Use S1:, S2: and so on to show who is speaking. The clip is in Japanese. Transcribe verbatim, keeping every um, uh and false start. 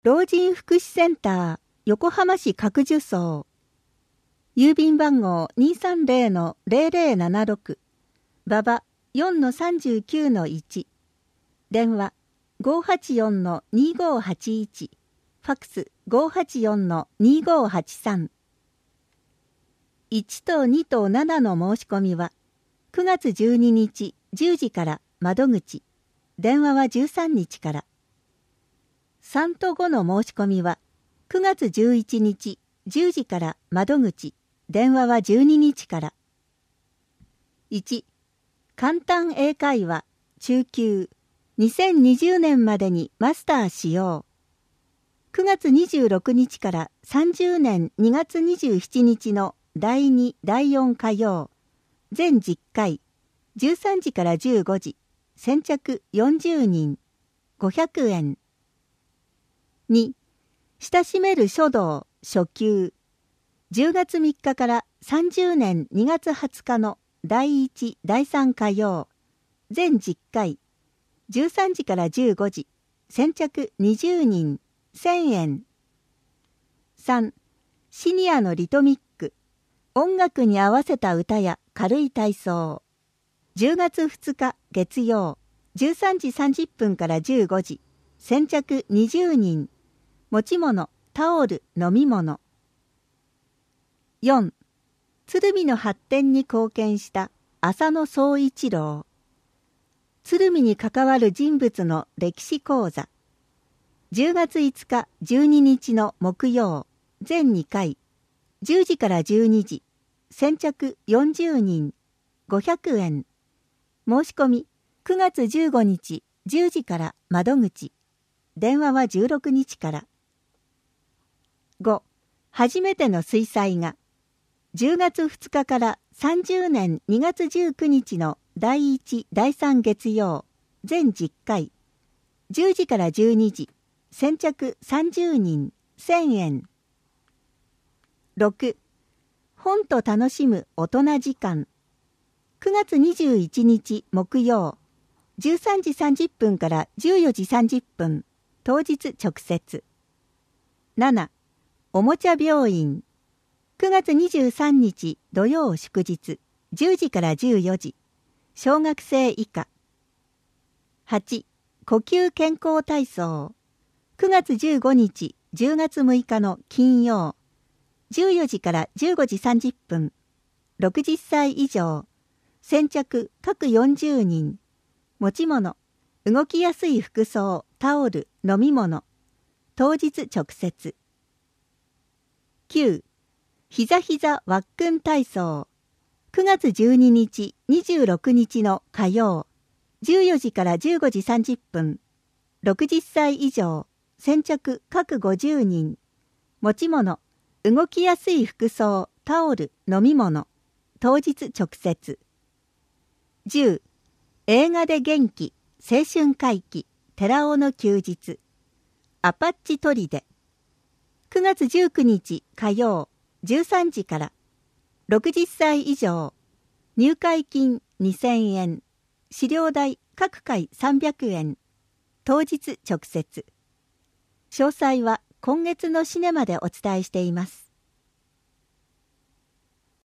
S1: 老人福祉センター横浜市角樹荘、郵便番号 にーさんぜろのぜろぜろななろく、馬場 よんのさんじゅうきゅうのいち、電話 ごーはちよんのにーごーはちいち、ファックス ごーはちよんのにーごーはちさん。いちとにとななの申し込みはくがつじゅうににちじゅうじから窓口、電話はじゅうさんにちから。さんとごの申し込みはくがつじゅういちにちじゅうじから窓口、電話はじゅうににちから。いち、簡単英会話中級にせんにじゅうねんまでにマスターしよう。くがつにじゅうろくにちからさんじゅうねんにがつにじゅうしちにちのだいに、だいよん火曜、全じゅっかい、じゅうさんじからじゅうごじ、先着よんじゅうにん、ごひゃくえん。に、親しめる書道初級、じゅうがつみっかからさんじゅうねんにがつはつかのだいいち、だいさん火曜、全じゅっかい、じゅうさんじからじゅうごじ、先着にじゅうにん、せんえん。さん、シニアのリトミック、音楽に合わせた歌や軽い体操、じゅうがつふつか月曜、じゅうさんじさんじゅっぷんからじゅうごじ、先着にじゅうにん、持ち物、タオル、飲み物。よん、鶴見の発展に貢献した浅野総一郎。鶴見に関わる人物の歴史講座。じゅうがついつか、じゅうににちの木曜、全にかい、じゅうじからじゅうにじ、先着よんじゅうにん、ごひゃくえん。申し込みくがつじゅうごにちじゅうじから窓口、電話はじゅうろくにちから。ご、初めての水彩画。じゅうがつふつかからさんじゅうねんにがつじゅうくにちのだいいち、だいさん月曜、全じゅっかい、じゅうじからじゅうにじ、先着さんじゅうにん、せんえん。ろく、本と楽しむ大人時間。くがつにじゅういちにち木曜、じゅうさんじさんじゅっぷんからじゅうよじさんじゅっぷん、当日直接。なな、おもちゃ病院。くがつにじゅうさんにち土曜祝日、じゅうじからじゅうよじ、小学生以下。はち、呼吸健康体操。くがつじゅうごにち、じゅうがつむいかの金曜、じゅうよじからじゅうごじさんじゅっぷん、ろくじゅっさい以上、先着各よんじゅうにん、持ち物、動きやすい服装、タオル、飲み物、当日直接。きゅう、ひざひざわっくん体操。くがつじゅうににち、にじゅうろくにちの火曜、じゅうよじからじゅうごじさんじゅっぷん、ろくじゅっさい以上、先着各ごじゅうにん、持ち物、動きやすい服装、タオル、飲み物、当日直接。じゅう、映画で元気、青春回帰、寺尾の休日、アパッチ砦。くがつじゅうくにち火曜、じゅうさんじから、ろくじゅっさい以上、入会金にせんえん、資料代各回さんびゃくえん、当日直接。詳細は今月のシネマでお伝えしています。